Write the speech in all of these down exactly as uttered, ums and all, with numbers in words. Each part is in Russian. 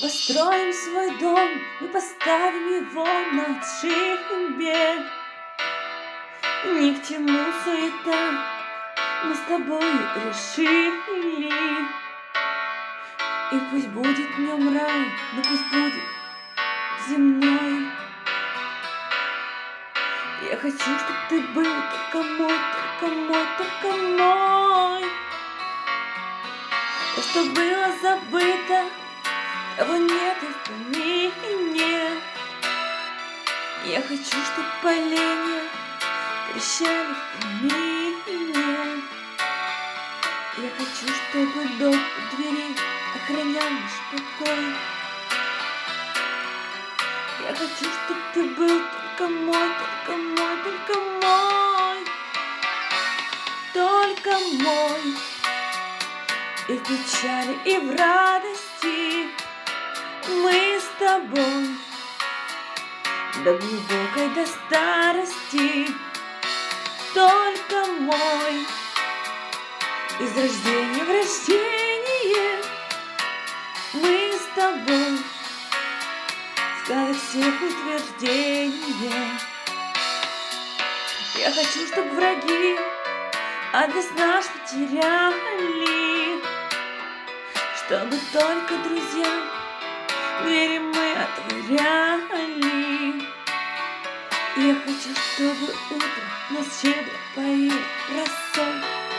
построим свой дом и поставим его на отшибе. Ни к чему суета, мы с тобой решили. И пусть будет в нем рай, но пусть будет земной. Я хочу, чтоб ты был только мой, только мой, только мой. То, что было забыто, того нет и в помине. Я хочу, чтоб поленья трещали в камине. Я хочу, чтобы дом у двери охранял наш покой. Я хочу, чтоб ты был только мой, только мой, только мой. Только мой. И в печали, и в радости мы с тобой до глубокой, до старости. Только мой. Из рождения в рождение мы с тобой. Сказок всех утверждения. Я хочу, чтоб враги адрес наш потеряли, чтобы только друзьям двери мы отворяли. Я хочу, чтобы утро нас щедро поило росой.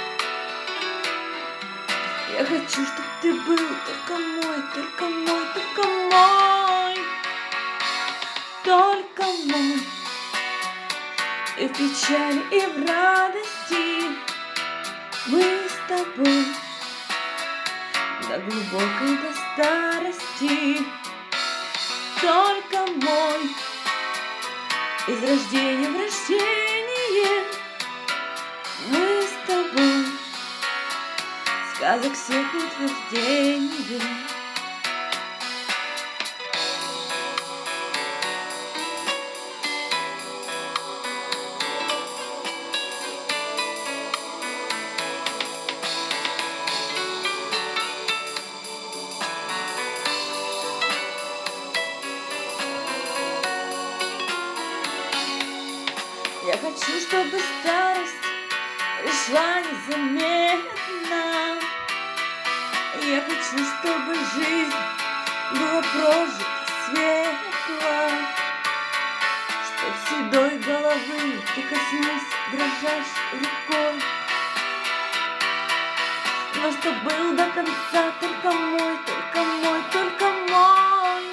Я хочу, чтоб ты был только мой, только мой, только мой. Только мой. И в печали, и в радости мы с тобой до глубокой, до старости. Только мой. Из рождения в рождение мы с тобой. Сказок всех утверждений. Я хочу, чтобы старость пришла незаметно. Я хочу, чтобы жизнь была прожита светло, чтоб седой головы ты коснулся дрожащей рукой. Но чтоб был до конца только мой, только мой, только мой.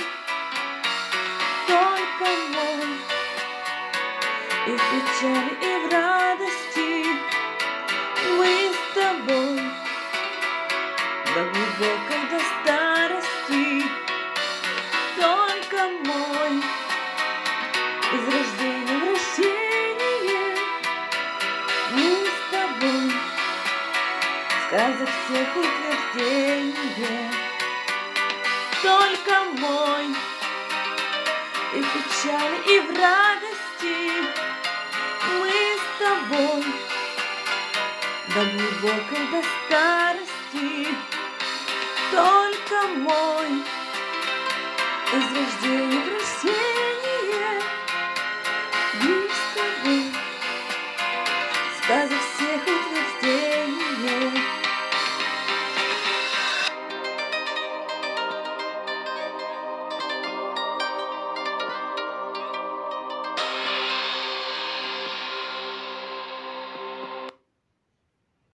Только мой. И в печали, и в радости мы с тобой до глубокой, до старости. Только мой. Из рождения в рождение мы с тобой. Сказок всех утверждения. Только мой. И в печали, и в радости мы с тобой до глубокой, до старости. Только мой. Из рождения в рождение